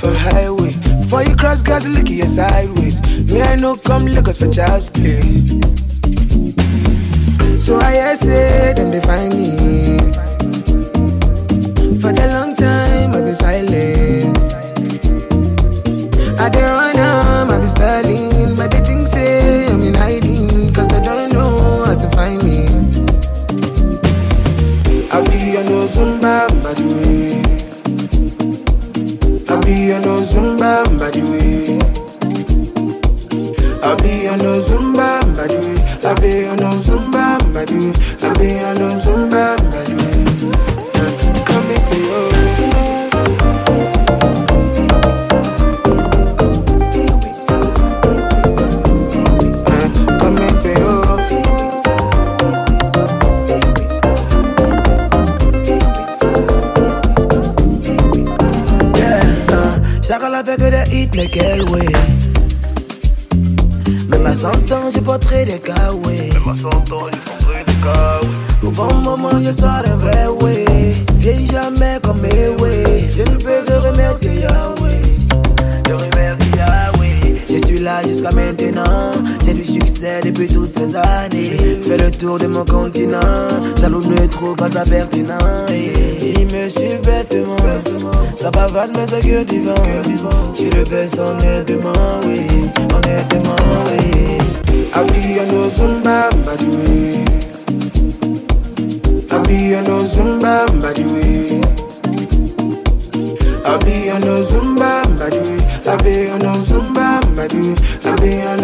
for highway. Before you cross, guys, look at your sideways. Me, I know come Lagos for child's play. So I say them they find me. For the long time I've been silent. I dey run I be styling. But they think say I'm in hiding, cause they don't know how to find me. I be on no Zumba, by the way. I be on no Zumba, by the way. I be on no Zumba, by the way. I be on no Zumba, by the way. I be on no Zumba, by the way. Coming to you. Coming to you. Chacun la fait que des hits, mais quel way. Même à 100 ans, j'ai porté des kawaii. Au bon moment, je sors un vrai way. Vieille jamais comme mes way. Je ne peux que remercier Yahweh. Je suis là jusqu'à maintenant. J'ai du succès depuis toutes ces années. Fais le tour de mon continent. Jaloux ne trouve pas ça pertinent. Il me suit bêtement. Ça bavade mais c'est que du vent. J'suis le best honnêtement, oui. Honnêtement, oui. I be on no Zumba, by the way. I be on no Zumba, by the way. I be on no Zumba, by the way. I be on no Zumba, by the way. I be on